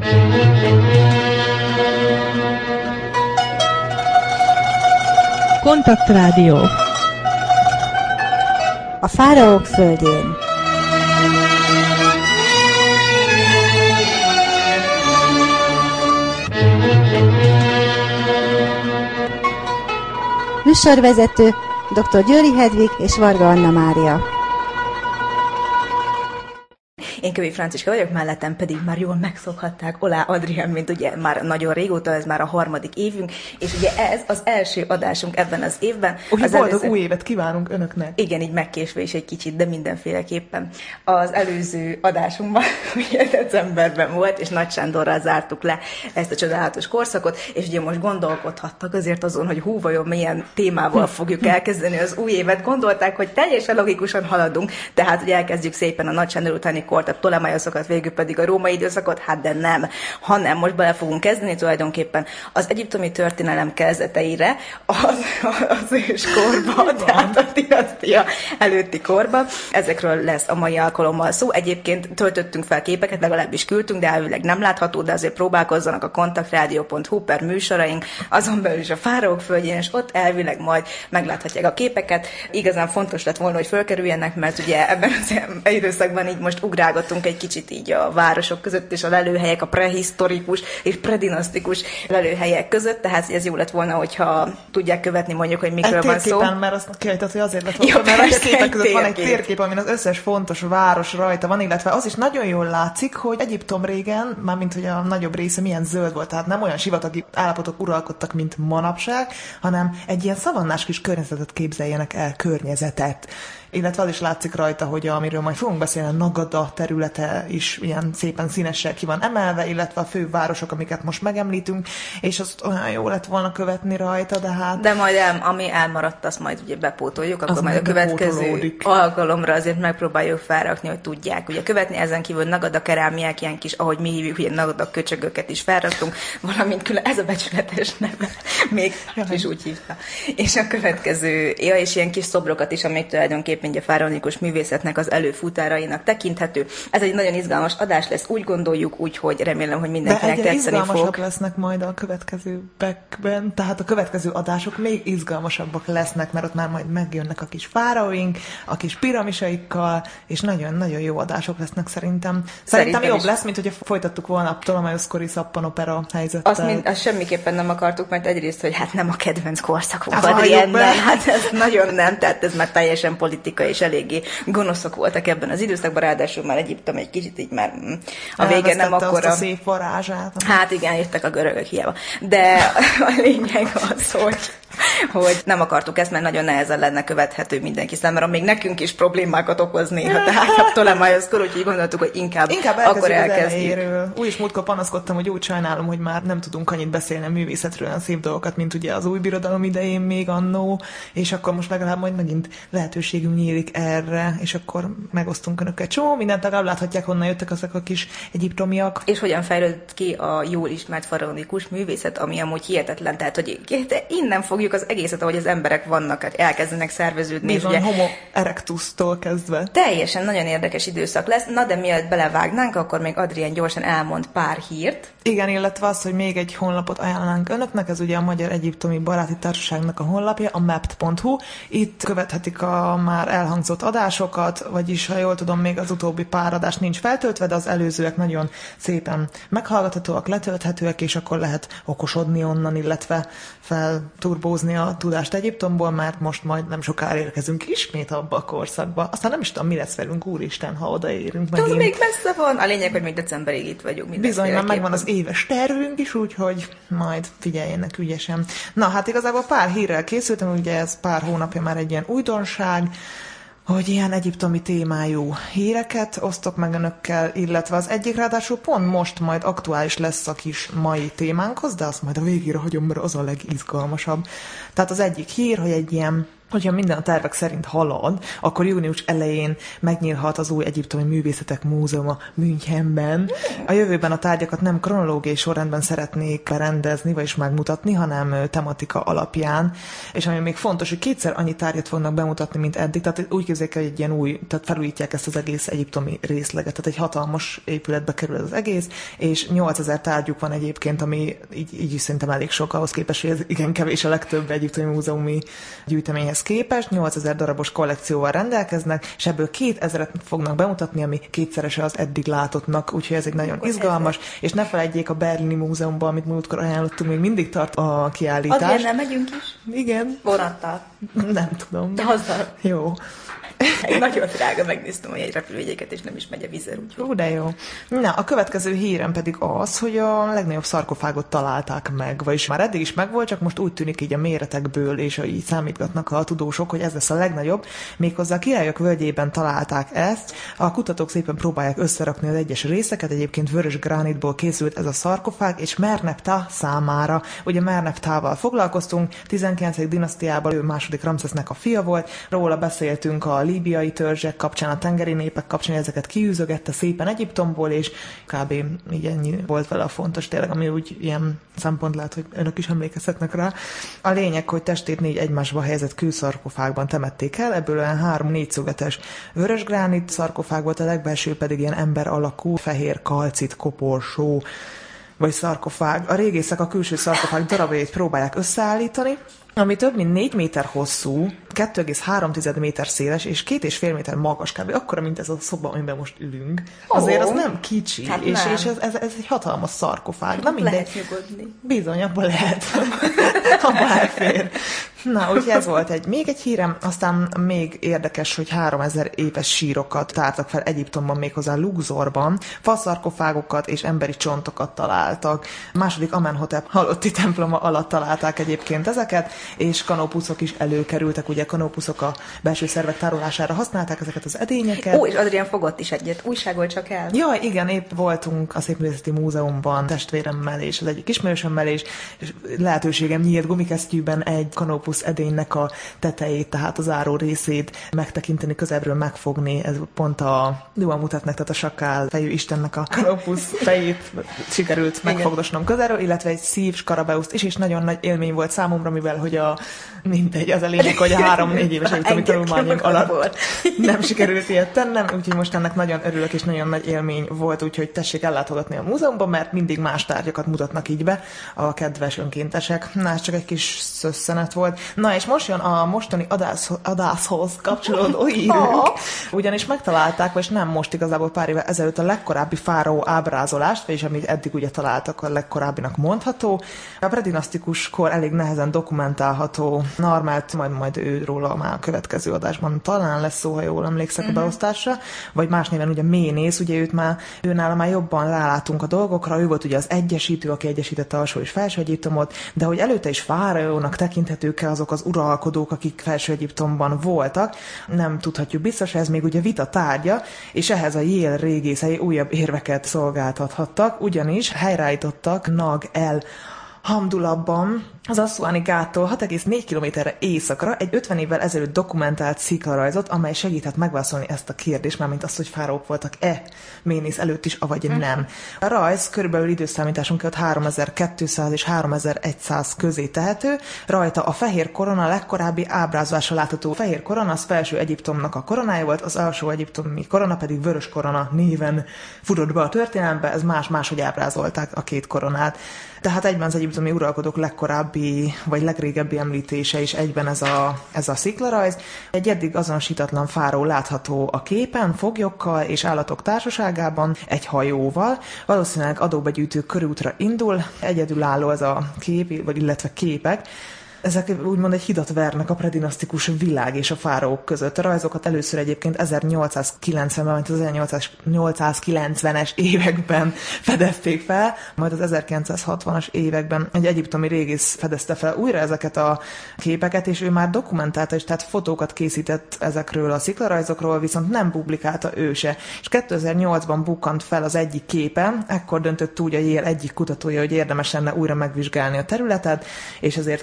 Kontaktrádió. A fáraók földjén. Műsorvezető dr. Győri Hedvig és Varga Anna Mária. Én Kövi Franciska vagyok, mellettem pedig már jól megszokhatták Olá Adrián, mint ugye már nagyon régóta, ez már a 3. évünk, és ugye ez az első adásunk ebben az évben. Úgyhogy boldog új évet kívánunk önöknek! Igen, így megkésve is egy kicsit, de mindenféleképpen. Az előző adásunkban ugye decemberben volt, és Nagy Sándorral zártuk le ezt a csodálatos korszakot, és ugye most gondolkodhattak azért azon, hogy vajon milyen témával fogjuk elkezdeni az új évet. Gondolták, hogy teljesen logikusan haladunk, tehát hogy elkezdjük szépen a Nagy Sándor utáni kort, a Ptolemaioszokat, végül pedig a római időszakot, hát de nem, hanem most bele fogunk kezdeni tulajdonképpen az egyiptomi történelem kezdeteire, az őskorba, tehát a dinasztia előtti korba. Ezekről lesz a mai alkalommal szó. Egyébként töltöttünk fel képeket, legalábbis küldtünk, de elvileg nem látható, de azért próbálkozzanak a kontaktradio.hu per műsoraink, azon belül is a Fáraók földjén, és ott elvileg majd megláthatják a képeket. Igazán fontos lett volna, hogy fölkerüljenek, mert ugye ebben az időszakban így most ugrálgatunk egy kicsit így a városok között, és a lelőhelyek, a prehisztorikus és predinasztikus lelőhelyek között, tehát ez jó lett volna, hogyha tudják követni mondjuk, hogy mikről van szó. Mert azt kiejtett, hogy azért lett volna, mert a képek között van egy térkép, amin az összes fontos város rajta van, illetve az is nagyon jól látszik, hogy Egyiptom régen, mármint hogy a nagyobb része milyen zöld volt, tehát nem olyan sivatagi állapotok uralkodtak, mint manapság, hanem egy ilyen szavannás kis környezetet képzeljenek el, környezetet. Illetve az is látszik rajta, hogy amiről majd fogunk beszélni, a Nagada területe is ilyen szépen színessel ki van emelve, illetve a fővárosok, amiket most megemlítünk, és azt olyan jó lett volna követni rajta, de hát... De majd ami elmaradt, azt majd ugye bepótoljuk, akkor majd a következő alkalomra azért megpróbáljuk felrakni, hogy tudják ugye követni. Ezen kívül Nagada kerámiák, ilyen kis, ahogy mi hívjuk, ugye Nagada köcsögöket is felraktunk, valamint külön, ez a becsületes neve, még is úgy hívta. És a következő, és ilyen kis szobrokat is, amik tulajdonképpen a fáraonikus művészetnek az előfutárainak tekinthető. Ez egy nagyon izgalmas adás lesz, úgy gondoljuk, úgyhogy remélem, hogy mindenkinek tetszeni fog. De izgalmasabb lesznek majd a következőkben, tehát a következő adások még izgalmasabbak lesznek, mert ott már majd megjönnek a kis fáraóink, a kis piramisaikkal, és nagyon-nagyon jó adások lesznek szerintem. Szerintem jobb lesz, mint hogy folytattuk volna a Ptolemaios-kori szappanopera helyzettel. Azt semmiképpen nem akartuk, mert egyrészt, hogy hát nem a kedvenc korszakunk, hát ez nagyon nem, tehát ez már teljesen politika, és eléggé gonoszok voltak ebben az időszakban, ráadásul már Egyiptom egy kicsit így már a vége nem akkora. Azt a szép varázsát. Hát igen, jöttek a görögök hiába. De a lényeg az, hogy nem akartuk ezt, mert nagyon nehezen lenne követhető mindenki számára, még nekünk is problémákat okoz néha, tehát a Ptolemaios-kor, úgyhogy gondoltuk, hogy inkább akkor elkezdjük. Úgy is múltkor panaszkodtam, hogy úgy sajnálom, hogy már nem tudunk annyit beszélni a művészetről, olyan szép dolgokat, mint ugye az új birodalom idején még annó, és akkor most legalább majd megint lehetőségünk nyílik erre, és akkor megosztunk önökkel csomó mindent, legalább láthatják, honnan jöttek azok a kis egyiptomiak. És hogyan fejlődött ki a jól ismert faraonikus művészet, ami amúgy hihetetlen, tehát hogy innen fogjuk az egészet, ahogy az emberek vannak, hát elkezdenek szerveződni. Bizony, Homo erectus-tól kezdve. Teljesen nagyon érdekes időszak lesz. Na, de mielőtt belevágnánk, akkor még Adrián gyorsan elmond pár hírt. Igen, illetve az, hogy még egy honlapot ajánlanánk önöknek, ez ugye a Magyar Egyiptomi Baráti Társaságnak a honlapja, a mapt.hu. Itt követhetik a már elhangzott adásokat, vagyis, ha jól tudom, még az utóbbi pár adás nincs feltöltve, de az előzőek nagyon szépen meghallgathatóak, letölthetőek, és akkor lehet okosodni onnan, illetve felturbózni a tudást Egyiptomból, mert most majd nem sokára érkezünk ismét abba a korszakba. Aztán nem is tudom, mi lesz velünk, úristen, ha odaérünk megint. Az még messze van. A lényeg, hogy még decemberig itt vagyunk. Bizony, már megvan az éves tervünk is, úgyhogy majd figyeljenek ügyesen. Na, hát igazából pár hírrel készültem, ugye ez pár hónapja már egy ilyen újdonság, hogy ilyen egyiptomi témájú híreket osztok meg önökkel, illetve az egyik ráadásul pont most majd aktuális lesz a kis mai témánkhoz, de azt majd a végére hagyom, mert az a legizgalmasabb. Tehát az egyik hír, hogy egy ilyen hogyha minden a tervek szerint halad, akkor június elején megnyílhat az új Egyiptomi Művészetek Múzeuma Münchenben. A jövőben a tárgyakat nem kronológiai sorrendben szeretnék rendezni, vagyis megmutatni, hanem tematika alapján. És ami még fontos, hogy 2-szer annyi tárgyat fognak bemutatni, mint eddig. Tehát úgy képzeljük, hogy egy ilyen új, tehát felújítják ezt az egész egyiptomi részleget. Tehát egy hatalmas épületbe kerül az egész, és 8000 tárgyuk van egyébként, ami így is szerintem elég sok ahhoz képest, hogy ez igen kevés a legtöbb egyiptomi múzeumi gyűjteményhez képest. 8000 darabos kollekcióval rendelkeznek, és ebből 2000-et fognak bemutatni, ami 2-szerese az eddig látottnak, úgyhogy ez egy nagyon izgalmas, és ne felejtjék a Berlini Múzeumban, amit múltkor ajánlottunk, még mindig tart a kiállítás. Adrián, nem megyünk is? Igen. Vonattal. Nem tudom. De azzal. Jó. Egy nagyon drága, megnéztem, hogy egy repülőjegyeket, és nem is megy a vízzel, úgyhogy. De jó. Na, a következő hírem pedig az, hogy a legnagyobb szarkofágot találták meg, vagyis már eddig is megvolt, csak most úgy tűnik így a méretekből, és így számítgatnak a tudósok, hogy ez lesz a legnagyobb. Méghozzá a Királyok völgyében találták ezt. A kutatók szépen próbálják összerakni az egyes részeket, egyébként vörös gránitból készült ez a szarkofág, és Merneptah számára. Ugye Merneptahval foglalkoztunk, 19. dinasztiában ő második Ramszesznek a fia volt, róla beszéltünk a líbiai törzsek kapcsán, a tengeri népek kapcsán, ezeket kiűzögette szépen Egyiptomból, és kb. Így ennyi volt vele a fontos tényleg, ami úgy ilyen szempont lehet, hogy önök is emlékezhetnek rá. A lényeg, hogy testét 4 egymásba helyezett kőszarkofágban temették el, ebből olyan 3 négyszögetes vörös gránit szarkofág volt, a legbelső pedig ilyen ember alakú, fehér kalcit koporsó, vagy szarkofág. A régészek a külső szarkofág darabjait próbálják összeállítani, ami több mint 4 méter hosszú, 2,3 méter széles, és 2,5 méter magas, kb. Akkora, mint ez a szoba, amiben most ülünk. Azért az nem kicsi, hát és ez egy hatalmas szarkofág. Na mindegy. Lehet nyugodni. Bizony, abban lehet. Abban elfér. Na, úgyhogy ez volt még egy hírem, aztán még érdekes, hogy 3000 éves sírokat tártak fel Egyiptomban, méghozzá Luxorban, faszarkofágokat és emberi csontokat találtak. A második Amenhotep halotti temploma alatt találták egyébként ezeket, és kanópuszok is előkerültek, ugye kanópuszok a belső szervek tárolására használták ezeket az edényeket. Ó, és Adrián fogott is egyet, újságol csak el. Jaj, igen, épp voltunk a Szépművészeti Múzeumban testvéremmel és az egyik ismerősömmel, és lehetőségem nyílt gumikesztyűben egy kanópusz edénynek a tetejét, tehát az záró részét megtekinteni, közelről megfogni. Ez pont jól mutatnak, tehát a sakál fejű Istennek a kanópusz fejét sikerült megfogdosnom közelről, illetve egy szív skarabeuszt is, és nagyon nagy élmény volt számomra, mivel hogy mindegy, az a lényeg, hogy a 3-4 éves egyetemi tanulmányom alatt nem sikerült ilyet tennem, úgyhogy most ennek nagyon örülök, és nagyon nagy élmény volt, úgyhogy tessék ellátogatni a múzeumban, mert mindig más tárgyakat mutatnak így be a kedves önkéntesek. Na, ez csak egy kis szösszenet volt. Na, és most jön a mostani adáshoz kapcsolódó hírünk, ugyanis megtalálták, vagy nem most, igazából pár évvel ezelőtt a legkorábbi fáraó ábrázolást, vagyis amit eddig ugye találtak, a legkorábbinak mondható. A predinasztikus kor elég nehezen dokumentálható. Narmát majd őróla már a következő adásban talán lesz szó, ha jól emlékszek a beosztásra, vagy más néven ugye Ménész, ugye őnála már jobban rálátunk a dolgokra, ő volt ugye az egyesítő, aki egyesítette alsó és felső Egyiptomot, de hogy előtte is fáraónak tekinthetők el azok az uralkodók, akik felső Egyiptomban voltak, nem tudhatjuk biztos, ez még ugye vita tárgya, és ehhez a Yale régészei újabb érveket szolgáltathattak, ugyanis helyreállítottak Nag el Hamdulabban, az Assuani gáttól 6,4 kilométerre északra egy 50 évvel ezelőtt dokumentált sziklarajzot, amely segíthet megválaszolni ezt a kérdést, mármint azt, hogy fáraók voltak-e Ménész előtt is, avagy nem. A rajz körülbelül időszámításunk alatt 3200 és 3100 közé tehető, rajta a fehér korona legkorábbi ábrázolása látható. A fehér korona az felső Egyiptomnak a koronája volt, az alsó egyiptomi korona pedig vörös korona néven futott be a történelembe, ez máshogy ábrázolták a két koronát. Tehát egyben az egyiptomi uralkodók legkorábbi, vagy legrégebbi említése is egyben ez a sziklarajz. Egy eddig azonosítatlan fáraó látható a képen, foglyokkal és állatok társaságában, egy hajóval. Valószínűleg adóbegyűjtő körútra indul, egyedülálló ez a kép, vagy illetve képek. Ezek úgymond egy hidat vernek a predinasztikus világ és a fáraók között. A rajzokat először egyébként 1890-ben, vagy az 1890-es években fedezték fel, majd az 1960-as években egy egyiptomi régész fedezte fel újra ezeket a képeket, és ő már dokumentálta is, tehát fotókat készített ezekről a sziklarajzokról, viszont nem publikálta ő se. És 2008-ban bukkant fel az egyik képe, ekkor döntött úgy a Yale egyik kutatója, hogy érdemes lenne újra megvizsgálni a területet, és ezért ki is ment,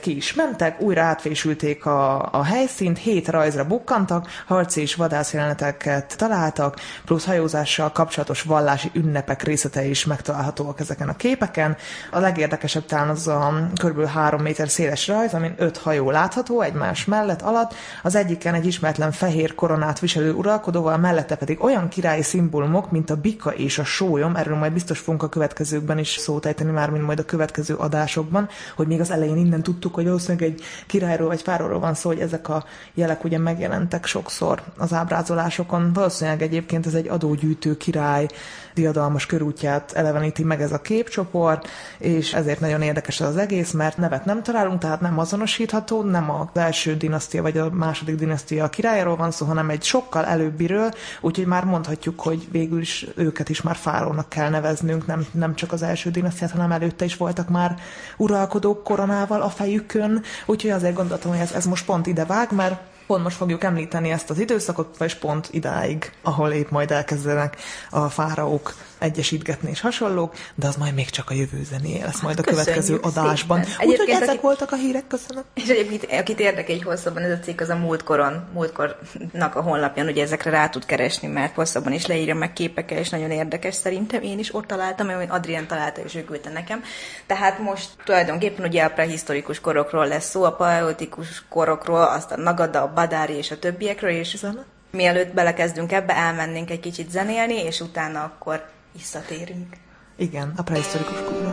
mentek, újra átfésülték a helyszínt, 7 rajzra bukkantak, harci és vadászjeleneteket találtak, plusz hajózással kapcsolatos vallási ünnepek részletei is megtalálhatóak ezeken a képeken. A legérdekesebb talán az a kb. 3 méter széles rajz, amin 5 hajó látható egymás mellett alatt, az egyiken egy ismeretlen fehér koronát viselő uralkodóval, mellette pedig olyan királyi szimbólumok, mint a bika és a sólyom, erről majd biztos fogunk a következőkben is szót ejteni, már mint majd a következő adásokban, hogy még az elején innen tudtuk, hogy valószínűleg egy királyról vagy fáraóról van szó, hogy ezek a jelek ugye megjelentek sokszor az ábrázolásokon. Valószínűleg egyébként ez egy adógyűjtő király diadalmas körútját eleveníti meg ez a képcsoport, és ezért nagyon érdekes az egész, mert nevet nem találunk, tehát nem azonosítható, nem az első dinasztia vagy a második dinasztia királyáról van szó, hanem egy sokkal előbbiről, úgyhogy már mondhatjuk, hogy végül is őket is már fáraónak kell neveznünk, nem csak az első dinasztiát, hanem előtte is voltak már uralkodók koronával a fejükön, úgyhogy azért gondoltam, hogy ez most pont ide vág, mert pont most fogjuk említeni ezt az időszakot, és pont idáig, ahol épp majd elkezdenek a fáraók egyesítgetni és hasonlók, de az majd még csak a jövő zenéje lesz majd a következő adásban. Úgyhogy ezek voltak a hírek, köszönöm. És egyébként, akit érdekel egy hosszabban, ez a cikk az a múltkornak a honlapján, ugye ezekre rá tud keresni, mert hosszabban is leírja meg képekkel, és nagyon érdekes szerintem. Én is ott találtam, mert Adrián találta, és ő küldte nekem. Tehát most tulajdonképpen ugye a prehisztorikus korokról lesz szó, a paleolitikus korokról, aztán Nagada, a Badári és a többiekről, és mielőtt belekezdünk ebbe, elmennénk egy kicsit zenélni, és utána akkor visszatérünk. Igen, a prehisztorikus korra.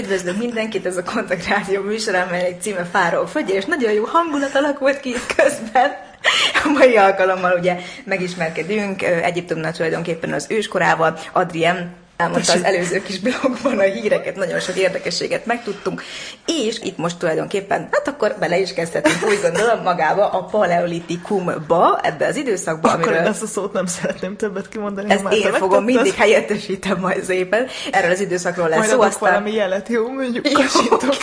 Üdvözlök mindenkit, ez a Kontakt Rádió műsor, amelynek címe Fáraó földje, és nagyon jó hangulat alakult ki közben. A mai alkalommal ugye megismerkedünk Egyiptomnál tulajdonképpen az őskorával. Adrien elmondta az előző kis blogban a híreket, nagyon sok érdekességet megtudtunk, és itt most tulajdonképpen, hát akkor bele is kezdhetünk, úgy gondolom, magába a paleolitikumba, ebbe az időszakba, akkor amiről... ezt a szót nem szeretném többet kimondani. Ezt én fogom, mindig helyettesítem majd szépen. Erről az időszakról lesz szó. Majd adok valami jelet, jó? Mondjuk kasítok.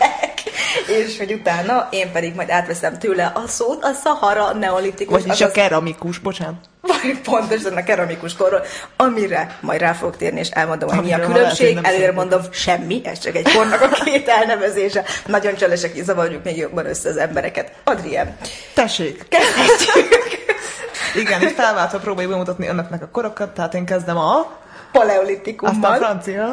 És hogy utána én pedig majd átveszem tőle a szót, a Szahara neolitikus. Vagyis a keramikus, bocsánat. Vagy pontosan a keramikus korról, amire majd rá fogok térni, és elmondom, hogy mi a különbség. Előre mondom, semmi, ez csak egy kornak a két elnevezése. Nagyon csalesek, és zavarjuk még jobban össze az embereket. Adrien. Tessék. Kezdhetjük. Igen, és felváltva próbáljuk bemutatni önöknek a korokat, tehát én kezdem a... Paleolitikummal. Aztán francia.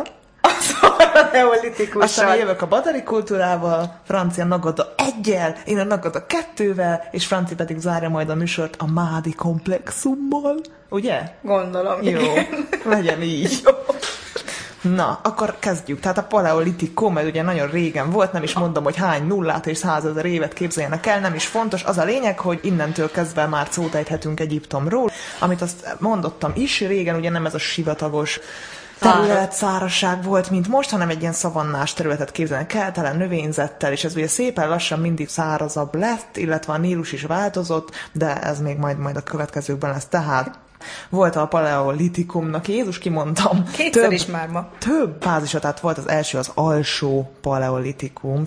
A neolitikussal. Aztán jövök a badari kultúrával, francia Nagada 1-jel, én a Nagada 2-vel, és Franci pedig zárja majd a műsort a Mádi komplexummal. Ugye? Gondolom. Jó, legyen így. Jó. Na, akkor kezdjük. Tehát a paleolitikum, mert ugye nagyon régen volt, nem is mondom, hogy hány nullát és 100 000 évet képzeljenek el, nem is fontos. Az a lényeg, hogy innentől kezdve már szót ejthetünk Egyiptomról, amit azt mondottam is, régen ugye nem ez a sivatagos terület, szárazság volt, mint most, hanem egy ilyen szavannás területet képzelnek el, tele növényzettel, és ez ugye szépen lassan mindig szárazabb lett, illetve a Nílus is változott, de ez még majd a következőkben lesz. Tehát volt a paleolitikumnak, Jézus kimondtam. Kétszer is már ma. Több fázisa, tehát volt az első, az alsó paleolitikum.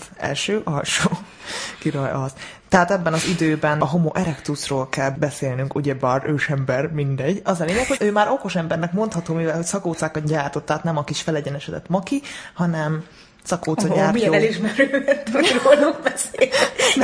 Alsó, kiraj az. Tehát ebben az időben a Homo erectusról kell beszélnünk, ugyebár ősember, mindegy. Az a lényeg, hogy ő már okos embernek mondható, mivel hogy szakócákat gyártott, tehát nem a kis felegyenesedett maki, hanem szakócagyártó. Milyen elismerően tud róluk beszélni.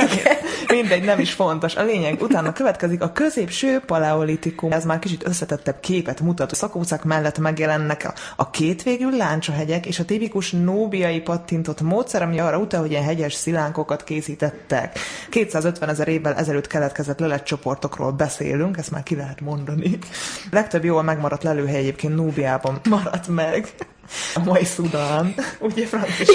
Mindegy, nem is fontos. A lényeg, utána következik a középső paleolitikum. Ez már kicsit összetettebb képet mutat. A szakócák mellett megjelennek a kétvégű láncsahegyek, és a tipikus nóbiai pattintott módszer, ami arra utal, hogy ilyen hegyes szilánkokat készítettek. 250 000 évvel ezelőtt keletkezett leletcsoportokról beszélünk, ezt már ki lehet mondani. Legtöbb jól megmaradt lelőhely egyébként Núbiában maradt meg. A mai Szudán. Ugye, Francis?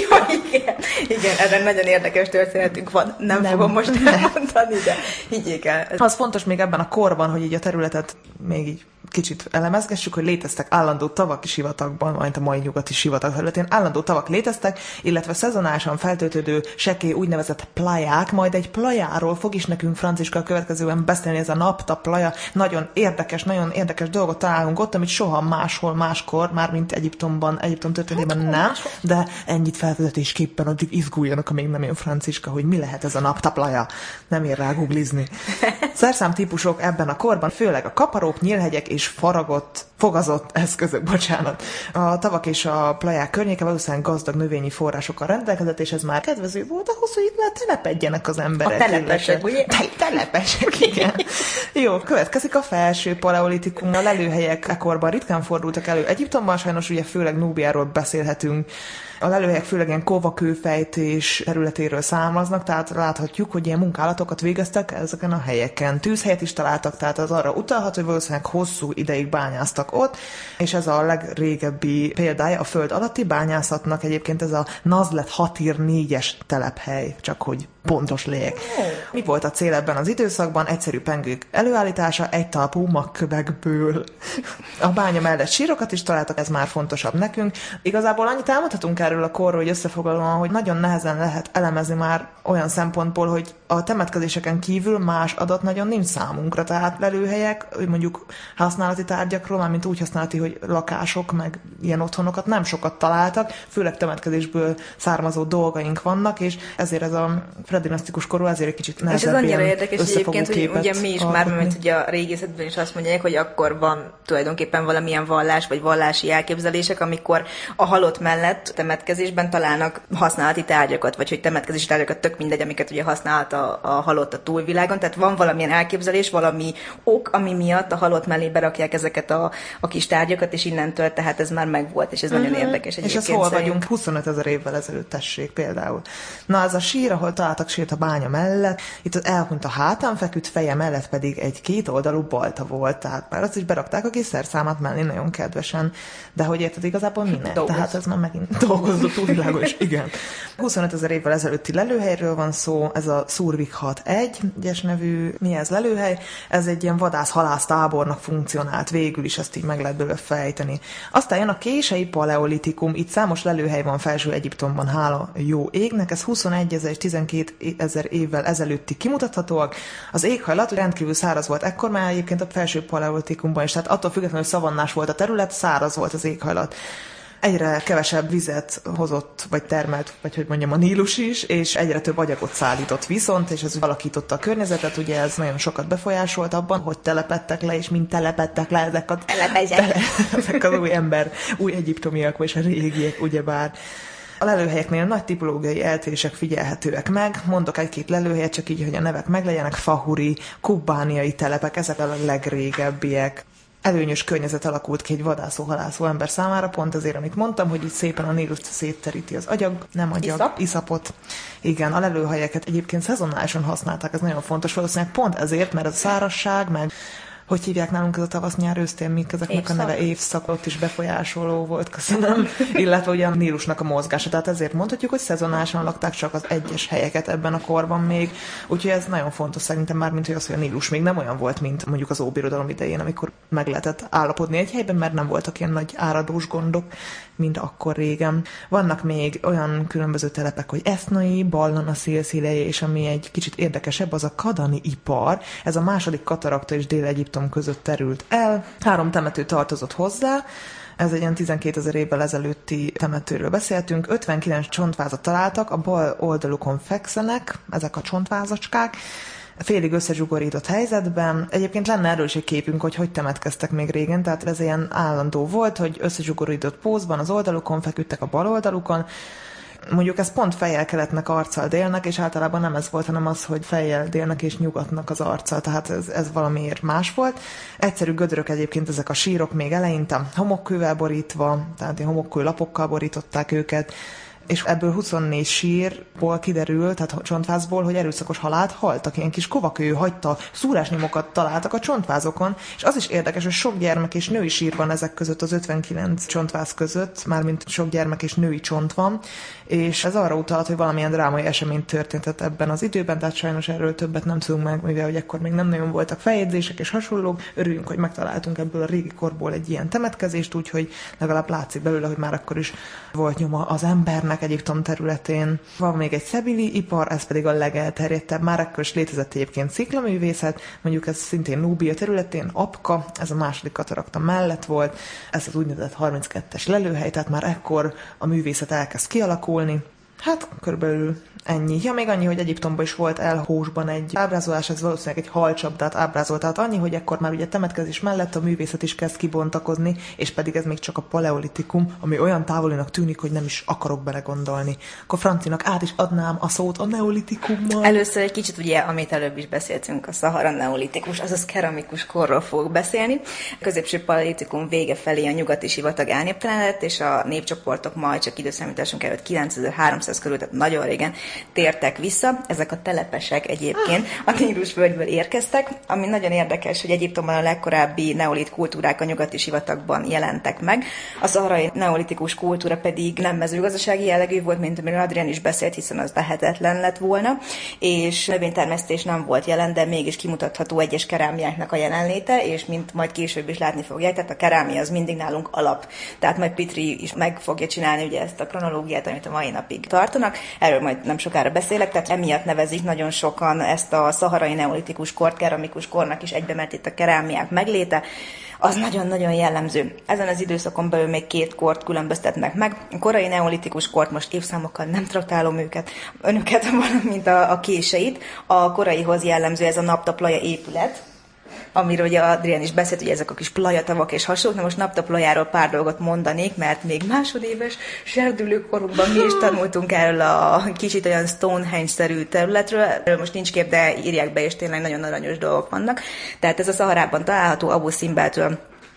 Igen, ebben nagyon érdekes történetünk van. Nem fogom most elmondani, de higgyék el. Az fontos még ebben a korban, hogy így a területet még így kicsit elemezgessük, hogy léteztek állandó tavak sivatagban, majd a mai nyugati sivatag területén állandó tavak léteztek, illetve szezonálisan feltöltődő sekély úgynevezett playák, majd egy plajáról fog is nekünk Franciska a következőben beszélni, ez a napta plaja. Nagyon érdekes dolgot találunk ott, amit soha máshol, máskor, már mint Egyiptom történetében nem, de ennyit felvezetésképpen addig izguljanak, amíg nem jön Franciska, hogy mi lehet ez a napta plaja. Nem ér rá googlizni. Szerszámtípusok ebben a korban főleg a kaparók, nyílhegyek és fogazott eszközök, bocsánat. A tavak és a plaják környéke valószínűleg gazdag növényi forrásokkal rendelkezett, és ez már kedvező volt ahhoz, hogy itt telepedjenek az emberek. A telepesek, ugye? Telepesek, igen. Jó, következik a felső paleolitikum. A lelőhelyek ekkorban ritkán fordultak elő Egyiptomban, sajnos ugye főleg Núbiáról beszélhetünk. A lelőhelyek főleg ilyen kovakőfejtés területéről származnak, tehát láthatjuk, hogy ilyen munkálatokat végeztek ezeken a helyeken. Tűzhelyet is találtak, tehát az arra utalhat, hogy valószínűleg hosszú ideig bányáztak ott, és ez a legrégebbi példája a föld alatti bányászatnak egyébként ez a Nazlet Hatir 4-es telephely, csak hogy pontos legyek. Mi volt a cél ebben az időszakban? Egyszerű pengők előállítása egytalpú magkövekből. A bánya mellett sírokat is találtak, ez már fontosabb nekünk. Igazából annyit elmondhatunk erről a korról, hogy összefoglalóan, hogy nagyon nehezen lehet elemezni már olyan szempontból, hogy a temetkezéseken kívül más adat nagyon nincs számunkra. Tehát lelőhelyek, mondjuk használati tárgyakról, mármint úgy használati, hogy lakások, meg ilyen otthonokat nem sokat találtak, főleg temetkezésből származó dolgaink vannak, és ezért ez a predinasztikus korú azért egy kicsit nehezebb. És ez annyira érdekes egyébként, hogy ugye mi is már, mert ugye a régészetben is azt mondják, hogy akkor van tulajdonképpen valamilyen vallás, vagy vallási elképzelések, amikor a halott mellett temetkezésben találnak használati tárgyakat, vagy hogy temetkezési tárgyakat, tök mindegy, amiket ugye használhat a halott a túlvilágon. Tehát van valamilyen elképzelés, valami ok, ami miatt a halott mellé berakják ezeket a kis tárgyakat, és innentől tehát ez már megvolt, és ez nagyon érdekes egyébként. És ez hol vagyunk? 25 000 évvel ezelőtt, tessék például. Na, ez a sír, ahol találtak találtak sírt a bánya mellett. Itt az elhunyt a hátán feküdt, feje mellett pedig egy kétoldalú balta volt, tehát már azt is berakták a kis szerszámát mellé nagyon kedvesen, de hogy érted, igazából minek? Tehát ez már megint dolgozott túlvilágos, igen. 25 000 évvel ezelőtti lelőhelyről van szó, ez a Szurvik 6-1 nevű, mi ez lelőhely, ez egy ilyen vadász-halász tábornak funkcionált, végül is ezt így meg lehet belőle fejteni. Aztán jön a kései paleolitikum, itt számos lelőhely van Felső Egyiptomban, hála jó égnek, ez 21 000 és 12 000 évvel ezelőtti kimutathatóak. Az éghajlat rendkívül száraz volt ekkor, már egyébként a Felső Paleolitikumban is, tehát attól függetlenül, hogy szavannás volt a terület, száraz volt az éghajlat. Egyre kevesebb vizet hozott, vagy termelt, vagy hogy mondjam, a Nílus is, és egyre több anyagot szállított viszont, és ez alakította a környezetet, ugye ez nagyon sokat befolyásolt abban, hogy telepedtek le, és mind telepedtek le ezek az új egyiptomiak, vagy a régiek, ugyebár. A lelőhelyeknél nagy tipológiai eltérések figyelhetőek meg. Mondok egy-két lelőhelyet, csak így, hogy a nevek meglegyenek. Fahuri, kubbániai telepek, ezek a legrégebbiek. Előnyös környezet alakult ki egy vadászó-halászó ember számára, pont azért, amit mondtam, hogy itt szépen a Nílust szétteríti az iszapot. Igen, a lelőhelyeket egyébként szezonálisan használták, ez nagyon fontos, valószínűleg pont ezért, mert a szárazság, meg hogy hívják nálunk ez a tavasz-nyár ősztél, mik ezeknek a neve, évszak, ott is befolyásoló volt, köszönöm, illetve ugye a Nílusnak a mozgása, tehát ezért mondhatjuk, hogy szezonálisan lakták csak az egyes helyeket ebben a korban még, úgyhogy ez nagyon fontos szerintem már, mint hogy az, hogy a Nílus még nem olyan volt, mint mondjuk az Óbirodalom idején, amikor meg lehetett állapodni egy helyben, mert nem voltak ilyen nagy áradós gondok, mint akkor régen. Vannak még olyan különböző telepek, hogy Ethnai, Ballana, Szilszilei, és ami egy kicsit érdekesebb, az a kadani ipar. Ez a második katarakta és Dél-Egyiptom között terült el. 3 temető tartozott hozzá. Ez egy ilyen 12 000 évvel ezelőtti temetőről beszéltünk. 59 csontvázat találtak, a bal oldalukon fekszenek, ezek a csontvázacskák, félig összezsugorított helyzetben. Egyébként lenne erről is egy képünk, hogy temetkeztek még régen, tehát ez ilyen állandó volt, hogy összezsugorított pózban az oldalukon feküdtek a bal oldalukon. Mondjuk ez pont fejjel keletnek, arccal délnek, és általában nem ez volt, hanem az, hogy fejjel délnek és nyugatnak az arccal, tehát ez valamiért más volt. Egyszerű gödrök egyébként ezek a sírok még eleinte, homokkővel borítva, tehát homokkő lapokkal borították őket, és ebből 24 sírból kiderül, tehát csontvázból, hogy erőszakos halált haltak. Ilyen kis kovakő hagyta, szúrásnyomokat találtak a csontvázokon, és az is érdekes, hogy sok gyermek és női sír van ezek között, az 59 csontváz között, mármint sok gyermek és női csont van, és ez arra utalhat, hogy valamilyen drámai esemény történt ebben az időben, tehát sajnos erről többet nem tudunk meg, mivel hogy ekkor még nem nagyon voltak feljegyzések és hasonlók. Örüljünk, hogy megtaláltunk ebből a régi korból egy ilyen temetkezést, úgyhogy legalább látszik belőle, hogy már akkor is volt nyoma az embernek Egyiptom területén. Van még egy szebili ipar, ez pedig a legelterjedtebb. Már akkor is létezett egyébként sziklaművészet, mondjuk ez szintén Núbia területén, Apka, ez a második katarakta mellett volt, ez az úgynevezett 32-es lelőhely, tehát már ekkor a művészet elkezd kialakulni. Hát körülbelül ennyi. Ja, még annyi, hogy Egyiptomban is volt El-Hósban egy ábrázolás, ez valószínűleg egy halcsapdát ábrázolt. Tehát annyi, hogy ekkor már ugye temetkezés mellett a művészet is kezd kibontakozni, és pedig ez még csak a paleolitikum, ami olyan távolinak tűnik, hogy nem is akarok belegondolni. Akkor Francinak át is adnám a szót a neolitikummal. Először egy kicsit ugye, amit előbb is beszéltünk, a Szahara neolitikus, azaz keramikus korról fogok beszélni. A középső paleolitikum vége felé a nyugati sivatag elnéptelenedett, és a népcsoportok majd csak időszámításunk előtt 9300 körül, tehát nagyon régen tértek vissza. Ezek a telepesek egyébként a Nílus völgyből érkeztek, ami nagyon érdekes, hogy Egyiptomban a legkorábbi neolit kultúrák a nyugati sivatagban jelentek meg. A szaharai neolitikus kultúra pedig nem mezőgazdasági jellegű volt, mint amiről Adrián is beszélt, hiszen az lehetetlen lett volna, és növénytermesztés nem volt jelen, de mégis kimutatható egyes kerámiáknak a jelenléte, és mint majd később is látni fogják, tehát a kerámia az mindig nálunk alap. Tehát majd Pitri is meg fogja csinálni ugye ezt a kronológiát, amit a mai napig tartanak. Erről majd nem sokára beszélek, tehát emiatt nevezik nagyon sokan ezt a szaharai neolitikus kort, keramikus kornak is egybe, mert itt a kerámiák megléte, az nagyon-nagyon jellemző. Ezen az időszakon belül még 2 kort különböztetnek meg. A korai neolitikus kort, most évszámokkal nem traktálom önöket, valamint a késeit. A koraihoz jellemző ez a naptaplaja épület, amiről ugye Adrián is beszélt, hogy ezek a kis plajatavak és hasonlók. Na most naptaplajáról pár dolgot mondanék, mert még másodéves serdülőkorunkban mi is tanultunk erről a kicsit olyan Stonehenge-szerű területről. Erről most nincs kép, de írják be, és tényleg nagyon aranyos dolgok vannak. Tehát ez a Szaharában található, Abu Simbeltől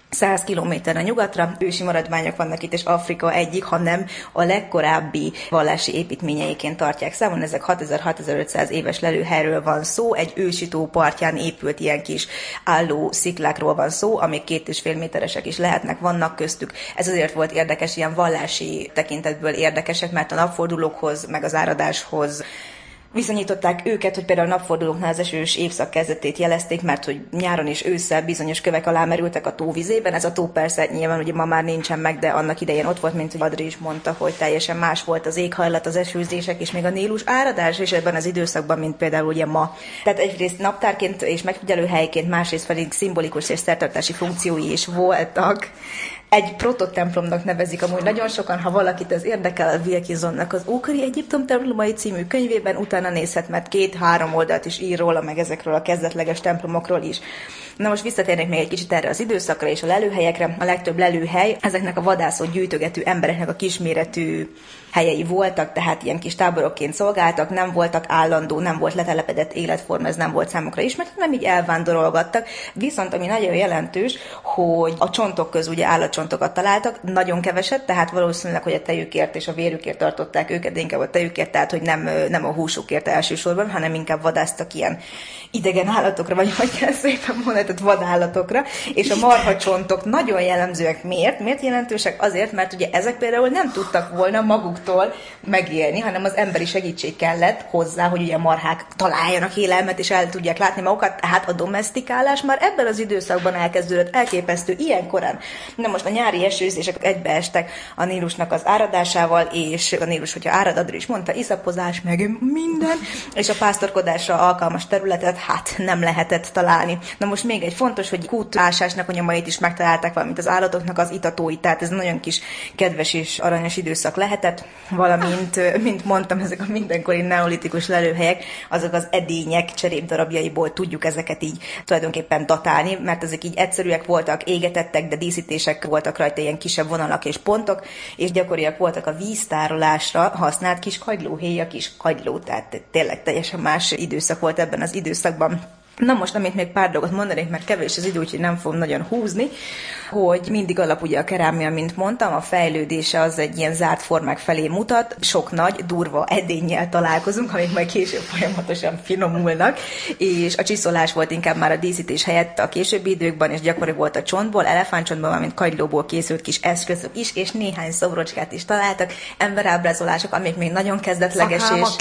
100 kilométerre nyugatra, ősi maradványok vannak itt, és Afrika egyik, ha nem a legkorábbi vallási építményeiként tartják számon. Ezek 6000-6500 éves lelőhelyről van szó, egy ősi tó partján épült ilyen kis álló sziklákról van szó, amik 2,5 méteresek is lehetnek, vannak köztük. Ez azért volt érdekes, ilyen vallási tekintetből érdekesek, mert a napfordulókhoz, meg az áradáshoz viszonyították őket, hogy például a napfordulóknál az esős évszak kezdetét jelezték, mert hogy nyáron és ősszel bizonyos kövek alá merültek a tóvizében. Ez a tó persze nyilván ugye ma már nincsen meg, de annak idején ott volt, mint hogy Adri is mondta, hogy teljesen más volt az éghajlat, az esőzések és még a Nílus áradás is ebben az időszakban, mint például ugye ma. Tehát egyrészt naptárként és megfigyelőhelyként, másrészt pedig szimbolikus és szertartási funkciói is voltak. Egy prototemplomnak nevezik amúgy nagyon sokan, ha valakit ez érdekel, a Wilkinsonnak az Ókori Egyiptom templomai című könyvében utána nézhet, mert 2-3 oldalt is ír róla, meg ezekről a kezdetleges templomokról is. Na most visszatérnék még egy kicsit erre az időszakra és a lelőhelyekre. A legtöbb lelőhely ezeknek a vadászott, gyűjtögető embereknek a kisméretű helyei voltak, tehát ilyen kis táborokként szolgáltak, nem voltak állandó, nem volt letelepedett életforma, ez nem volt számukra ismert, hanem így elvándorolgattak. Viszont ami nagyon jelentős, hogy a csontok közül ugye állatcsontokat találtak, nagyon keveset, tehát valószínűleg, hogy a tejükért és a vérükért tartották őket, de inkább a tejükért, tehát hogy nem a húsukért elsősorban, hanem inkább vadásztak ilyen idegen állatokra, vagy hogy kell szépen mondani, tehát vadállatokra, és a marhacsontok nagyon jellemzőek. Miért? Miért jelentősek? Azért, mert ugye ezek például nem tudtak volna maguktól megélni, hanem az emberi segítség kellett hozzá, hogy ugye a marhák találjanak élelmet, és el tudják látni magukat, tehát a domesztikálás már ebben az időszakban elkezdődött, elképesztő, ilyen korán. Na most a nyári esőzések egybeestek a Nílusnak az áradásával, és a Nílus, hogyha árad, Adri is mondta, iszapozás, meg minden, és a pásztorkodásra alkalmas területet hát nem lehetett találni. Na most még egy fontos, hogy kútásásnak a nyomait is megtalálták, valamint az állatoknak az itatóit, tehát ez nagyon kis kedves és aranyos időszak lehetett, valamint, mint mondtam, ezek a mindenkori neolitikus lelőhelyek, azok az edények cserépdarabjaiból tudjuk ezeket így tulajdonképpen datálni, mert ezek így egyszerűek voltak, égetettek, de díszítések voltak rajta, ilyen kisebb vonalak és pontok, és gyakoriak voltak a víztárolásra használt kis kagylóhéj, a kis kagyló, tehát tényleg teljesen más időszak volt ebben az időszakban. Na most, amit még pár dolgot mondanék, mert kevés az idő, úgyhogy nem fogom nagyon húzni, hogy mindig alap ugye a kerámia, mint mondtam, a fejlődése az egy ilyen zárt formák felé mutat, sok nagy, durva edénnyel találkozunk, amik majd később folyamatosan finomulnak, és a csiszolás volt inkább már a díszítés helyett a későbbi időkben, és gyakori volt a csontból, elefántcsontból, valamint kagylóból készült kis eszközök is, és néhány szobrocskát is találtak, emberábrázolások, amik még nagyon kezdetleges,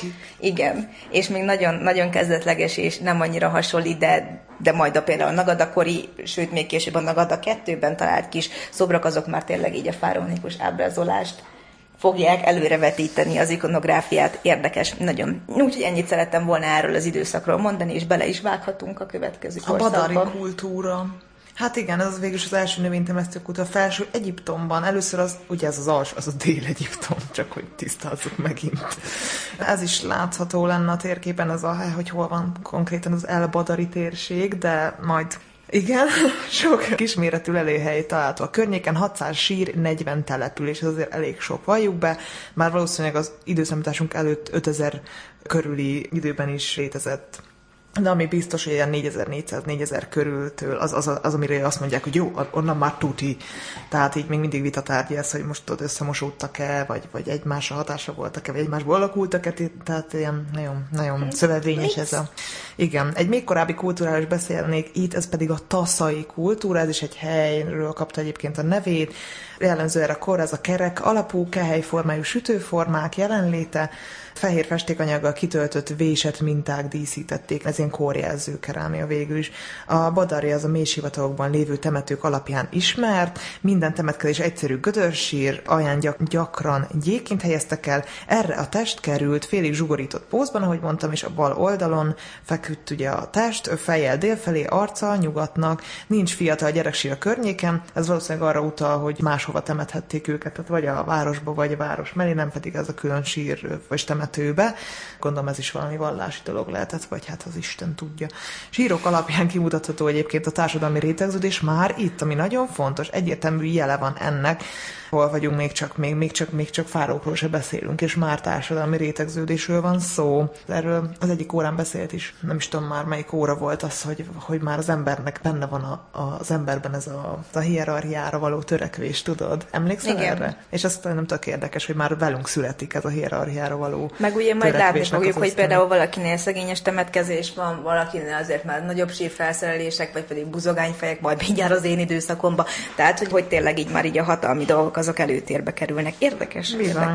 igen, és még nagyon, nagyon kezdetleges, és nem annyira hasonlít, de majd például a Nagada-kori, sőt még később a Nagada 2-ben talált kis szobrok, azok már tényleg így a fáraonikus ábrázolást fogják előrevetíteni, az ikonográfiát. Érdekes, nagyon. Úgyhogy ennyit szerettem volna erről az időszakról mondani, és bele is vághatunk a következő korszakba. A badari kultúra. Hát igen, ez végül is az első növénytermesztő kultúra a felső Egyiptomban. Először az, ugye ez az alsó, az a Dél-Egyiptom, csak hogy tisztázzuk megint. Ez is látható lenne a térképen, az hogy hol van konkrétan az El-Badari térség, de majd igen, sok kisméretű lelőhely található a környéken, 600 sír, 40 település, ez azért elég sok, valljuk be, már valószínűleg az időszámításunk előtt 5000 körüli időben is létezett. De ami biztos, hogy ilyen 4400-4000 körültől, az, amire azt mondják, hogy jó, onnan már tuti. Tehát így még mindig vitatárgya ez, hogy most ott összemosódtak-e, vagy egymásra hatásra voltak-e, vagy egymásból alakultak-e, tehát ilyen nagyon, nagyon szövevényes ez a... Igen, egy még korábbi kultúráról is beszélnék itt, ez pedig a taszai kultúra, ez is egy helyről kapta egyébként a nevét, jellemző erre a kor, ez a kerek alapú, kehelyformájú sütőformák jelenléte, fehér festékanyaggal kitöltött vésett minták díszítették, ez ilyen kórjelző kerámia végül is. A badari az a mélysivatagokban lévő temetők alapján ismert, minden temetkezés egyszerű gödörsír, alján gyakran gyékként helyeztek el, erre a test került félig zsugorított pózban, ahogy mondtam, és a bal oldalon feküdt ugye a test, fejjel délfelé, arccal nyugatnak, nincs fiatal gyereksír a környéken, ez valószínűleg arra utal, hogy máshova temethették őket, tehát vagy a városba, vagy a város mellé, nem pedig ez a külön sír, vagy temető temetőbe. Gondolom ez is valami vallási dolog lehetett, vagy hát az Isten tudja. Sírok alapján kimutatható egyébként a társadalmi rétegződés már itt, ami nagyon fontos, egyértelmű jele van ennek, hol vagyunk, még csak fárókról se beszélünk, és már társadalmi rétegződésről van szó. Erről az egyik órán beszélt is, nem is tudom már melyik óra volt az, hogy már az embernek benne van az emberben ez a hierarchiára való törekvés, tudod? Emlékszel erre? És azt nem tök érdekes, hogy már velünk születik ez a hierarchiára való meg ugye majd látni fogjuk, hogy például valakinél szegényes temetkezés van, valakinél azért már nagyobb sírfelszerelések, vagy pedig buzogányfejek, majd mindjárt az én időszakomban. Tehát, hogy tényleg így már így a hatalmi dolgok azok előtérbe kerülnek. Érdekes.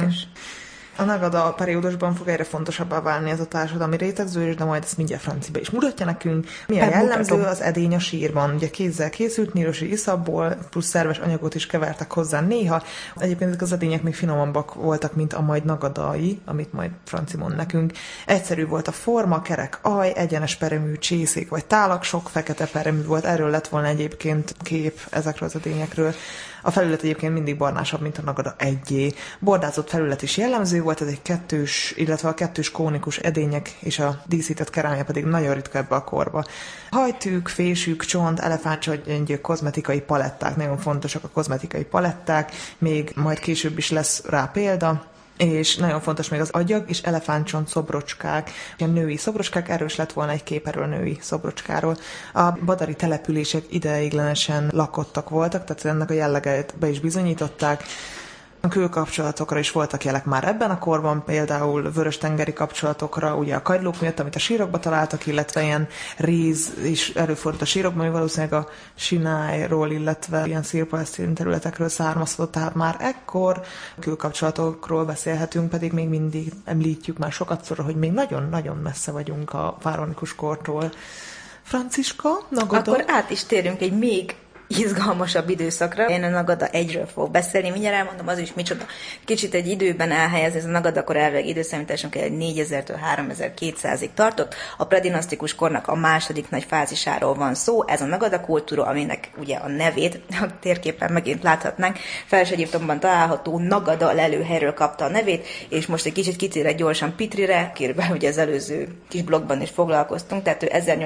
A Nagada periódusban fog egyre fontosabbá válni ez a társadalmi rétegződés, de majd ezt mindjárt Franciba is mutatja nekünk. Mi a jellemző az edény a sírban? Ugye kézzel készült nílusi iszapból, plusz szerves anyagot is kevertek hozzá néha. Egyébként ezek az edények még finomabbak voltak, mint a majd nagadai, amit majd Franci mond nekünk. Egyszerű volt a forma, kerek aj, egyenes peremű csészék vagy tálak, sok fekete peremű volt. Erről lett volna egyébként kép ezekről az edényekről. A felület egyébként mindig barnásabb, mint a Nagada egyé. Bordázott felület is jellemző volt, ez egy kettős, illetve a kettős kónikus edények és a díszített kerámia pedig nagyon ritka ebbe a korba. Hajtűk, fésük, csont, elefántcsongyök, kozmetikai paletták, nagyon fontosak a kozmetikai paletták, még majd később is lesz rá példa. És nagyon fontos még az agyag és elefántcsont szobrocskák. A női szobrocskák, erős lett volna egy kép erről a női szobrocskáról. A badari települések ideiglenesen lakottak voltak, tehát ennek a jelleget be is bizonyították. A külkapcsolatokra is voltak jelek már ebben a korban, például vörös-tengeri kapcsolatokra, ugye a kagylók miatt, amit a sírokba találtak, illetve ilyen réz is előfordult a sírokban, ami valószínűleg a Sinályról, illetve ilyen szír-palesztin területekről származhatott, tehát már ekkor külkapcsolatokról beszélhetünk, pedig még mindig említjük már sokatszor, hogy még nagyon-nagyon messze vagyunk a fáraonikus kortól. Franciska, Nagada? Akkor át is térünk egy még izgalmasabb időszakra. Én a Nagada 1-ről fogok beszélni, mindjárt elmondom, az is micsoda. Kicsit egy időben elhelyezni, ez a Nagada kor elvileg időszámításunk 4000-től 3200-ig tartott. A predinasztikus kornak a második nagy fázisáról van szó. Ez a Nagada kultúra, aminek ugye a nevét a térképen megint láthatnánk. Felső Egyiptomban található Nagada lelőhelyről kapta a nevét, és most egy kicsit kitérek gyorsan Pitrire, akiről ugye az előző kis blogban is foglalkoztunk, tehát ő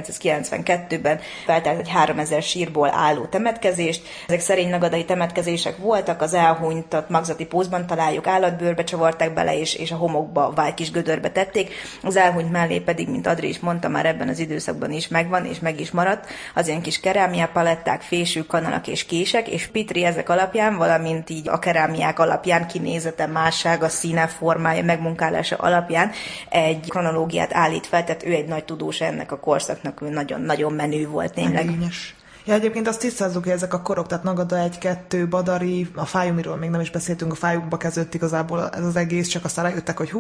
1892-ben feltárt egy 3000 sírból álló temetkezést. Ezek szerény nagadai temetkezések voltak, az elhunytat magzati pózban találjuk, állatbőrbe csavarták bele, és a homokba vagy kis gödörbe tették. Az elhunyt mellé pedig, mint Adri is mondta, már ebben az időszakban is megvan, és meg is maradt, az ilyen kis kerámia paletták, fésűk, kanalak és kések, és Pitri ezek alapján, valamint így a kerámiák alapján, kinézete, mássága, színe, formája, megmunkálása alapján egy kronológiát állít fel, tehát ő egy nagy tudós ennek a korszaknak, ő nagyon-nagyon menő volt tényleg. Ja, egyébként azt tisztázzuk, hogy ezek a korok, tehát Nagada 1-2, Badari, a Fájumiról még nem is beszéltünk, a Fájukba kezdődött igazából ez az egész, csak aztán rájöttek, hogy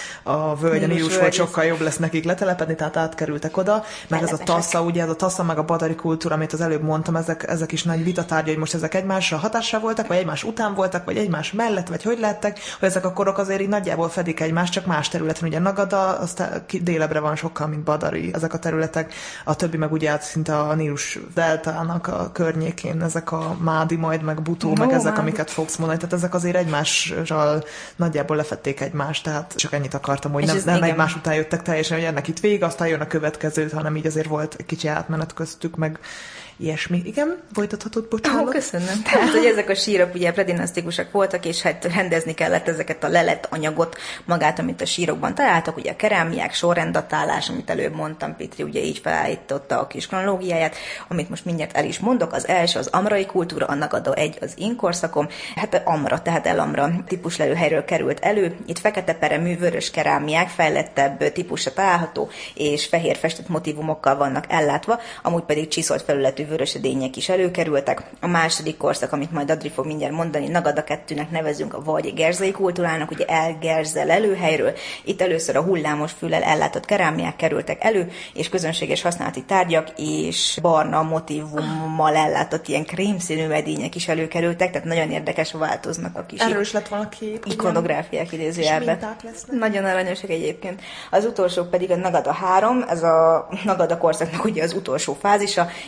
a völgy, a Nílus volt, sokkal jobb lesz nekik letelepedni, tehát átkerültek oda, meg ez a Tassa, ugye ez a Tassa meg a Badari kultúra, amit az előbb mondtam, ezek is nagy vitatárgya, hogy most ezek egymásra hatással voltak, vagy egymás után voltak, vagy egymás mellett, vagy hogy lettek, hogy ezek a korok azért így nagyjából fedik egymást, csak más területen. Ugye Nagada, aztán délebre van sokkal, mint Badari, ezek a területek, a többi meg ugye szinte a Nílus delta a környékén, ezek a Mádi majd, meg Butó, meg ezek, amiket fogsz mondani, tehát ezek azért egymással nagyjából lefették egymást, tehát csak ennyit akartam, hogy nem egymás után jöttek teljesen, hogy ennek itt vége, aztán jön a következő, hanem így azért volt egy kicsi átmenet köztük, meg ilyesmi. Igen, folytathatod, bocsánat. Köszönöm. Tehát, hogy ezek a sírok ugye predinasztikusak voltak, és hát rendezni kellett ezeket a lelett anyagot, magát, amit a sírokban találtak, ugye a kerámiák, sorrenddatálás, amit előbb mondtam, Pitri ugye így felállította a kis kronológiáját, amit most mindjárt el is mondok. Az első az amrai kultúra, a Nagada 1 az én korszakom, hát amra, tehát elamra típus lelőhelyről került elő. Itt fekete peremű, vörös kerámiák, fejlettebb típusra található, és fehér festett motívumokkal vannak ellátva, amúgy pedig csiszolt felületű vörös edények is előkerültek. A második korszak, amit majd Adri fog mindjárt mondani, Nagada 2-nek nevezünk a vagy gerzai kultúrának, ugye elgerzel előhelyről. Itt először a hullámos füllel ellátott kerámiák kerültek elő, és közönséges használati tárgyak és barna motívummal ellátott ilyen krémszínű edények is előkerültek, tehát nagyon érdekes, változnak a kis erről is lett volna kép, ikonográfiák idézőjelben. Nagyon aranyosak egyébként. Az utolsó pedig a Nagada 3, ez a Nagada korszaknak ugye az utolsó fázisa. Itt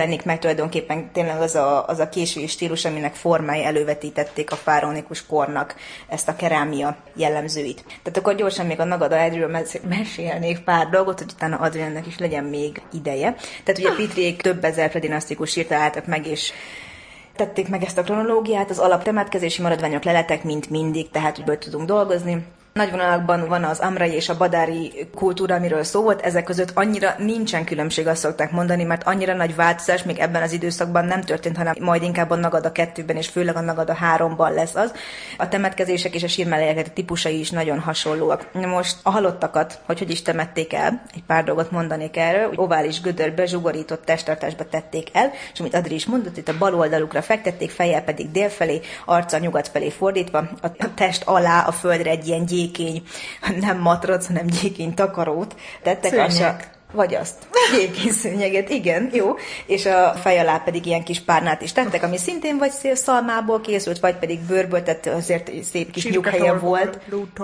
jelenik meg tulajdonképpen tényleg az a késői stílus, aminek formái elővetítették a fáraonikus kornak ezt a kerámia jellemzőit. Tehát akkor gyorsan még a Nagada Edről mesélnék pár dolgot, hogy utána Adriennek is legyen még ideje. Tehát ugye Pitriék több ezer predinasztikus sírt találtak meg, és tették meg ezt a kronológiát, az alaptemetkezési maradványok leletek, mint mindig, tehát úgyből tudunk dolgozni. Nagy vonalakban van az amrai és a badári kultúra, amiről szó volt, ezek között annyira nincsen különbség, azt szokták mondani, mert annyira nagy változás még ebben az időszakban nem történt, hanem majd inkább a Nagada 2-ben és főleg a Nagada 3-ban lesz az. A temetkezések és a sírmellékek típusai is nagyon hasonlóak. Most a halottakat, hogy is temették el, egy pár dolgot mondanék erről, hogy ovális gödörbe, zsugorított testtartásba tették el, és amit Adri is mondott, itt a bal oldalukra fektették, fejjel pedig délfelé, arccal nyugat felé fordítva, a test alá a földre egy ilyen gyékény, nem matrac, hanem gyékény takarót tettek. Vagy azt. Gyékényszőnyeget, igen, jó. És a fej alá pedig ilyen kis párnát is tettek, ami szintén vagy szélszalmából készült, vagy pedig bőrből, tehát azért szép kis nyughelye volt.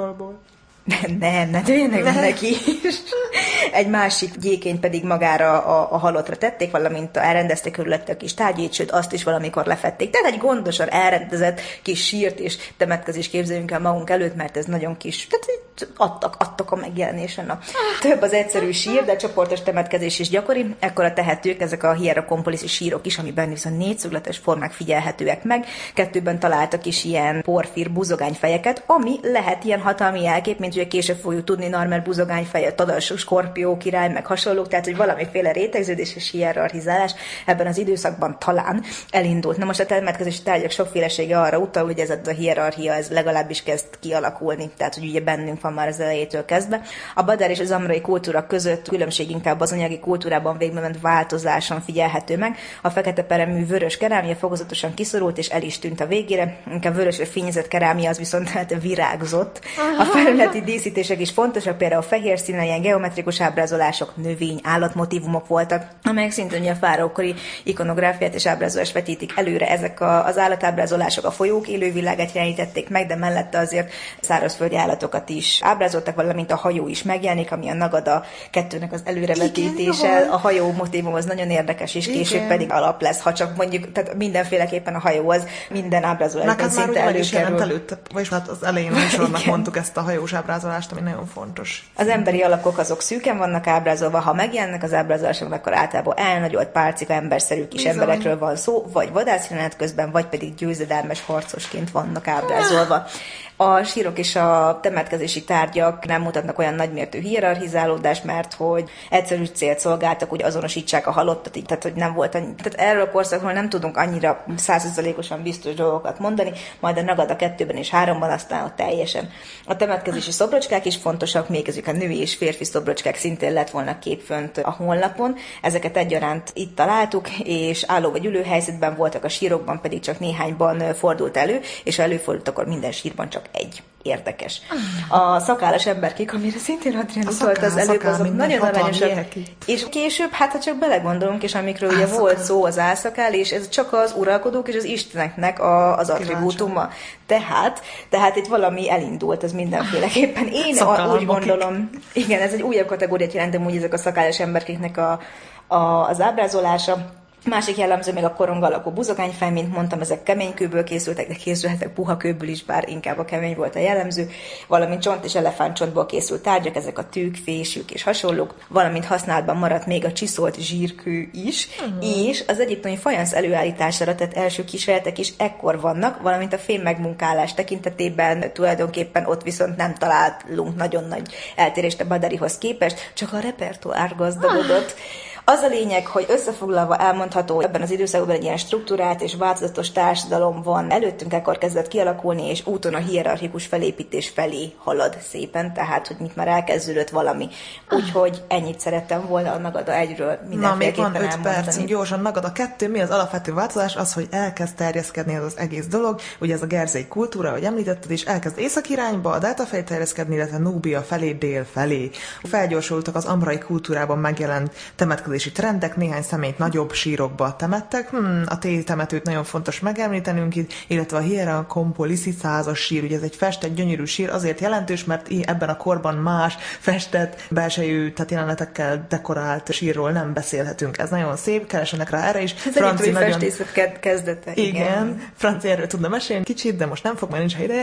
Nem dőjenek neki is. Egy másik gyékényt pedig magára a halottra tették, valamint elrendezték körülötte a kis tárgyét, sőt azt is valamikor lefették. Tehát egy gondosan elrendezett kis sírt és temetkezést képzeljünk el magunk előtt, mert ez nagyon kis, tehát adtak a megjelenésen. Több az egyszerű sír, de csoportos temetkezés is gyakori. Ekkor a tehetők, ezek a hierokompoliszi sírok is, amiben viszont négyszögletes formák figyelhetőek meg. Kettőben találtak is ilyen porfír buzogányfejeket, ami lehet ilyen hatalmi jelkép, mint ugye később fogjuk tudni, Narmer buzogányfeje, Tadas Skorpió király, meg hasonlók, tehát hogy valamiféle rétegződés és hierarchizálás ebben az időszakban talán elindult. Na most a temetkezési tárgyak sokfélesége arra utal, hogy ez a hierarchia, ez legalábbis kezd kialakulni, tehát hogy ugye bennünk van már az elejétől kezdve. A badár és az amrai kultúra között különbség inkább az anyagi kultúrában végigment változáson figyelhető meg. A fekete peremű vörös kerámia fokozatosan kiszorult és el is tűnt a végére. Inkább vörösre fényezett kerámia az viszont virágzott. A felületi díszítések is fontosak, például a fehér színen ilyen geometrikus ábrázolások, növény, állatmotívumok voltak, amelyek szintén ugye a fáraókori ikonográfiát és ábrázolást vetítik előre. Ezek az állatábrázolások a folyók élővilágát jelenítették meg, de mellette azért szárazföldi állatokat is ábrázoltak, valamint a hajó is megjelenik, ami a Nagada 2-nek az előrevetítése. A hajó motívum az nagyon érdekes, és később pedig alap lesz, ha csak mondjuk, tehát mindenféleképpen a hajó az minden ábrázolásban szinte előkerül. Előtte, vagyis hát az elején a sornak mondtuk ezt a hajós ábrázolást, ami nagyon fontos. Az emberi alakok azok szűken vannak ábrázolva, ha megjelennek az ábrázolások, akkor általában elnagyolt pálcika emberszerű kis emberekről van szó, vagy vadászjelenet közben, vagy pedig győzedelmes harcosként vannak ábrázolva. A sírok és a temetkezési tárgyak nem mutatnak olyan nagymértű hierarchizálódást, mert hogy egyszerű célt szolgáltak, hogy azonosítsák a halottat, így, tehát hogy nem volt annyi. Tehát erről a korszakról nem tudunk annyira 100%-osan biztos dolgokat mondani, majd a Nagada 2-ben és 3-ban aztán a teljesen. A temetkezési szobrocskák is fontosak, még ezek a női és férfi szobrocskák szintén lett volna kép fönt a honlapon. Ezeket egyaránt itt találtuk, és álló vagy ülő helyzetben voltak, a sírokban pedig csak néhányban fordult elő, és ha előfordult, akkor minden sírban csak egy. Érdekes. A szakállas emberkék, amire szintén Adrián utalt az előbb, azok nagyon aranyosak. És később, hát ha csak belegondolunk, és amikről ugye volt szó, az álszakál, és ez csak az uralkodók és az isteneknek az attribútuma. Tehát itt valami elindult, ez mindenféleképpen. Én úgy gondolom, igen, ez egy újabb kategóriát jelentem, úgy ezek a szakállas emberkéknek az ábrázolása. Másik jellemző még a korong alakú buzogányfej, mint mondtam, ezek keménykőből készültek, de készülhettek puha kőből is, bár inkább a kemény volt a jellemző, valamint csont és elefántcsontból készült tárgyak, ezek a tűk, fésük és hasonlók, valamint használatban maradt még a csiszolt zsírkő is, és az egyiptomi fajansz előállítására tett első kísérletek is ekkor vannak, valamint a fém megmunkálás tekintetében tulajdonképpen ott viszont nem találunk nagyon nagy eltérést a badarihoz képest, csak a repertoár gazdagodott. Az a lényeg, hogy összefoglalva elmondható, ebben az időszakban egy ilyen struktúrát és változatos társadalom van előttünk, ekkor kezdett kialakulni, és úton a hierarchikus felépítés felé halad szépen, tehát, hogy mit már elkezdődött valami. Úgyhogy ennyit szerettem volna a Nagada 1-ről mindenféleképpen elmondani. Na, még van 5 percünk, gyorsan. Nagada 2, mi az alapvető változás? Az, hogy elkezd terjeszkedni az egész dolog, ugye ez a gerzei kultúra, ahogy említetted, és elkezd észak irányba, a delta felé terjeszkedni, illetve Núbia felé, dél felé. Felgyorsultak az amrai kultúrában megjelent temetkezés temetkezési trendek, néhány személyt nagyobb sírokba temettek. A T-temetőt nagyon fontos megemlítenünk itt, illetve a Hierakonpoliszi 100-as sír, ugye ez egy festett, gyönyörű sír, azért jelentős, mert ebben a korban más festett, belsejű, tehát jelenetekkel dekorált sírról nem beszélhetünk. Ez nagyon szép, keresenek rá erre is. Franci festészet kezdete. Igen. Franci erről tudna mesélni kicsit, de most nem fog, mert nincs ideje.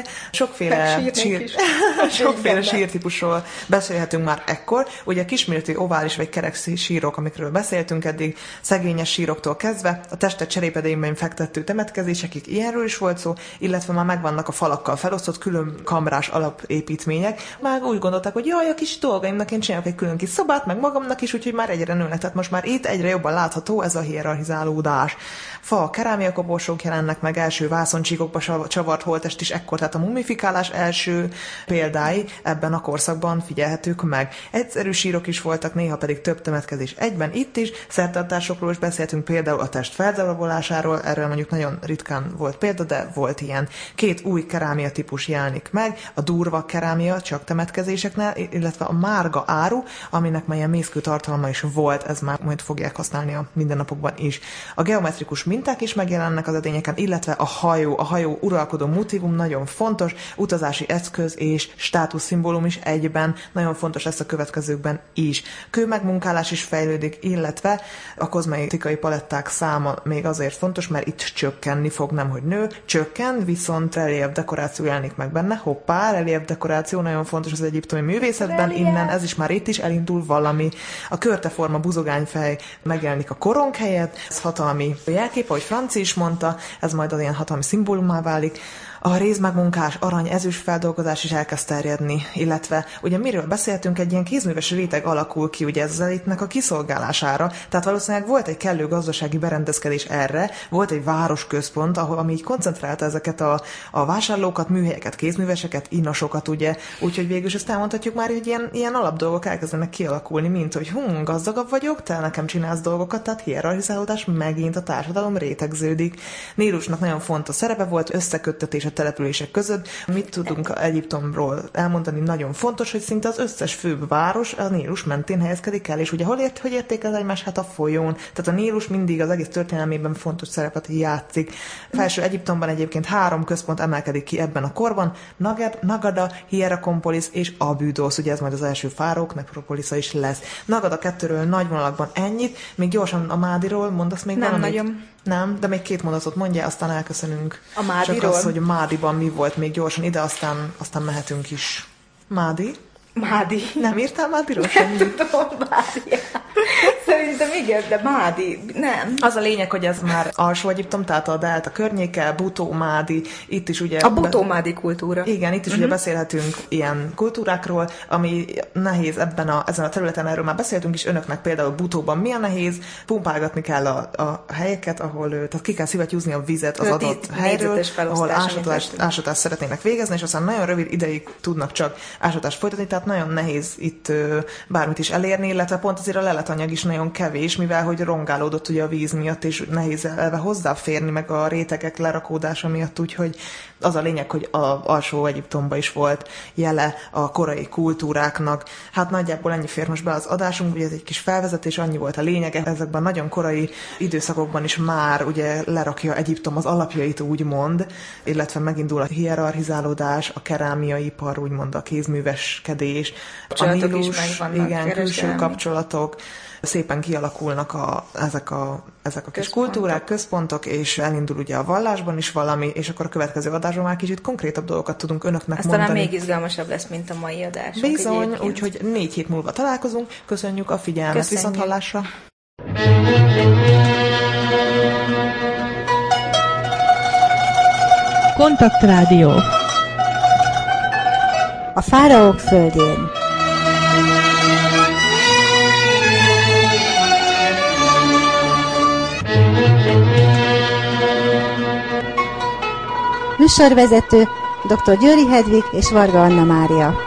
Sokféle sírtípusról beszélhetünk már ekkor. Ugye kisméretű ovális vagy kerek sírok, amikről beszéltünk eddig, szegényes síroktól kezdve, a testet cserépedényben fektető temetkezésekig ilyenről is volt szó, illetve már megvannak a falakkal felosztott külön kamrás alapépítmények. Már úgy gondolták, hogy jaj, a kis dolgaimnak én csinálok egy külön kis szobát, meg magamnak is, úgyhogy már egyre nőnek. Tehát most már itt egyre jobban látható ez a hierarchizálódás. Fa, kerámiakoporsók jelennek meg, első vászoncsíkokba csavart holttest is ekkor, tehát a mumifikálás első példái ebben a korszakban figyelhetők meg. Egyszerű sírok is voltak, néha pedig több temetkezés egyben. Itt is szertartásokról is beszéltünk, például a test feldarabolásáról, erről mondjuk nagyon ritkán volt példa, de volt ilyen. 2 új kerámia típus jelenik meg, a durva kerámia csak temetkezéseknél, illetve a márga áru, aminek már ilyen mészkő tartalma is volt, ez már majd fogják használni a mindennapokban is. A geometrikus minták is megjelennek az edényeken, illetve a hajó uralkodó motívum nagyon fontos, utazási eszköz és státuszszimbólum is egyben, nagyon fontos lesz a következőkben is. Kőmegmunkálás is fejlődik, illetve a kozmetikai paletták száma még azért fontos, mert itt csökkenni fog, nemhogy nő, csökken, viszont relief dekoráció jelenik meg benne. Hoppá, relief dekoráció nagyon fontos az egyiptomi művészetben, innen ez is már itt is elindul valami. A körteforma buzogányfej megjelenik a korong helyett, ez hatalmi jelkép, ahogy Franci is mondta, ez majd az ilyen hatalmi szimbólumá válik. A rézmegmunkás, arany, ezüst feldolgozás is elkezd terjedni, illetve ugye miről beszéltünk, egy ilyen kézműves réteg alakul ki ugye ez az elitnek a kiszolgálására, tehát valószínűleg volt egy kellő gazdasági berendezkedés erre, volt egy városközpont, ami így koncentrálta ezeket a vásárlókat, műhelyeket, kézműveseket, innosokat, ugye, úgyhogy végül is ezt elmondhatjuk már, hogy ilyen alapdolgok elkezdenek kialakulni, mint hogy gazdagabb vagyok, te nekem csinálsz dolgokat, tehát hierarchizálódás, megint a társadalom rétegződik. Nílusnak nagyon fontos szerepe volt, összeköttetés a települések között. Mit tudunk Egyiptomról elmondani? Nagyon fontos, hogy szinte az összes főbb város a Nílus mentén helyezkedik el, és ugye hogy értékel egymás? Hát a folyón. Tehát a Nílus mindig az egész történelmében fontos szerepet játszik. Felső Egyiptomban egyébként 3 központ emelkedik ki ebben a korban, Nagada, Hierakonpolis és Abydos, ugye ez majd az első fárók nekropolisza is lesz. Nagada 2-ről nagy vonalakban ennyit, még gyorsan a Mádiról mondasz még nem valamit? Nagyon. Nem, de még 2 mondatot mondja, aztán elköszönünk. A Mádiról? Csak az, hogy Mádiban mi volt még gyorsan ide, aztán mehetünk is. Mádi? Nem írtál Mádiról semmit? Tudom, Mádi. Szerintem igen, de Mádi, nem. Az a lényeg, hogy ez már alsó Egyiptom, tehát a delta környéke, Butó, Mádi, itt is ugye... A Butó-Mádi kultúra. Igen, itt is ugye beszélhetünk ilyen kultúrákról, ami nehéz ezen a területen, erről már beszéltünk is önöknek, például Butóban mi a nehéz, pumpálgatni kell a helyeket, ahol, tehát ki kell szivattyúzni a vizet az adott helyről, ahol ásatást szeretnének végezni, és aztán nagyon rövid ideig tudnak csak ásatást folytatni, tehát nagyon nehéz itt bármit is elérni, illetve pont azért a leletanyag is nagyon kevés, mivel hogy rongálódott ugye a víz miatt, és nehéz elve hozzáférni, meg a rétegek lerakódása miatt, úgyhogy az a lényeg, hogy az alsó Egyiptomban is volt jele a korai kultúráknak. Hát nagyjából ennyi fér most be az adásunk, ugye ez egy kis felvezetés, annyi volt a lényege. Ezekben nagyon korai időszakokban is már ugye lerakja Egyiptom az alapjait, úgymond, illetve megindul a hierarchizálódás, a kerámiaipar, úgymond a kézműveskedés, a Nílus, igen, külső kapcsolatok, szépen kialakulnak ezek a kis kultúrák, központok, és elindul ugye a vallásban is valami, és akkor a következő adásban már kicsit konkrétabb dolgokat tudunk önöknek mondani. Aztán még izgalmasabb lesz, mint a mai adásunk. Bizony, úgyhogy 4 hét múlva találkozunk. Köszönjük a figyelmet, viszonthallásra! Kontaktrádió. A fáraók földjén. Műsorvezető dr. Győri Hedvig és Varga Anna Mária.